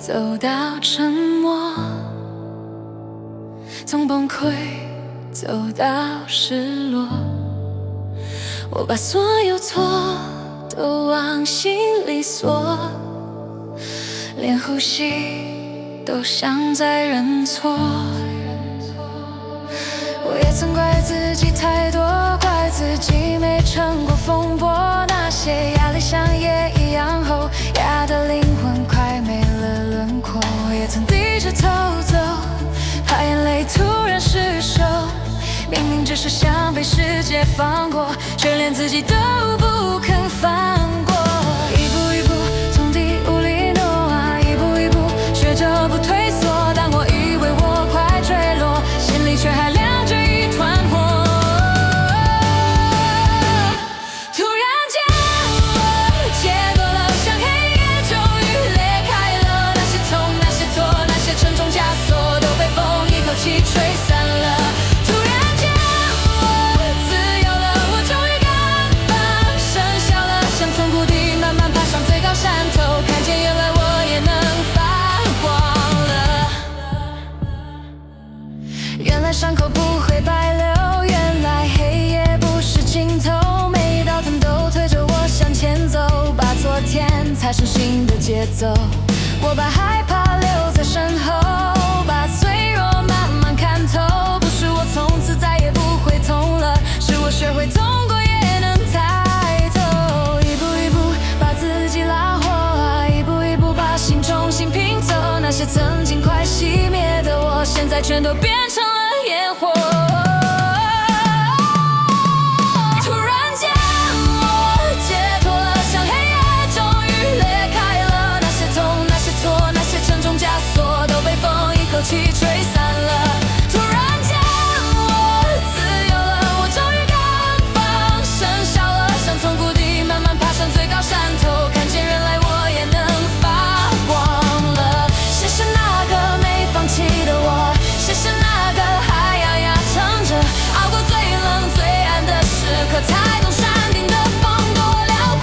走到沉默，从崩溃走到失落。我把所有错都往心里锁，连呼吸都像在认错。我也曾怪自己太多，怪自己没撑过风波。那些压力像夜一样厚，压得灵魂快没了轮廓。也曾低着头走，怕眼泪突然失手。明明只是想被世界放过，却连自己都不肯放过。一步一步从地无里挪啊，一步一步学着不退缩。当我以为我快坠落，心里却还亮着一团火。突然间我解脱了，像黑夜终于裂开了。那些痛，那些错，那些沉重枷锁，都被风一口气吹散了。原来伤口不会白流，原来黑夜不是尽头。每道疼都推着我向前走，把昨天踩成新的节奏。我把害怕留在身后，把脆弱慢慢看透。不是我从此再也不会痛了，是我学会痛过也能抬头。一步一步把自己拉活，一步一步把心重新拼凑。那些曾经快熄灭的我，现在全都变成了烟火。突然间我解脱了，像黑夜终于裂开了。那些痛，那些错，那些沉重枷锁，都被风一口气吹散了。突然间我自由了，我终于敢放声笑了，想从谷底慢慢爬上最高山头，看见原来我也能发光了。谢谢那个没放弃的我，谢谢那个还咬牙撑着，熬过最冷最暗的时刻，才懂山顶的风多辽阔。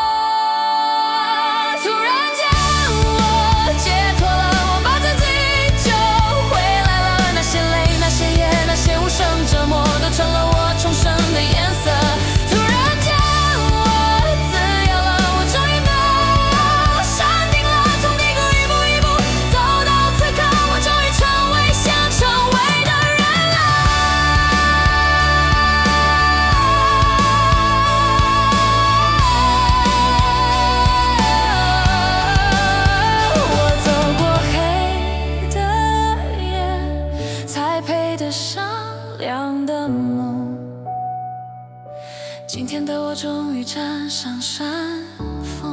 突然间我解脱了，我把自己救回来了。那些泪，那些夜，那些无声折磨，都成了我重生的颜色。突然间我自由了，我终于到山顶了。从低谷一步一步走到此刻，我终于成为想成为的人了。我走过黑的夜，才配得上亮的梦。今天的我终于站上山峰。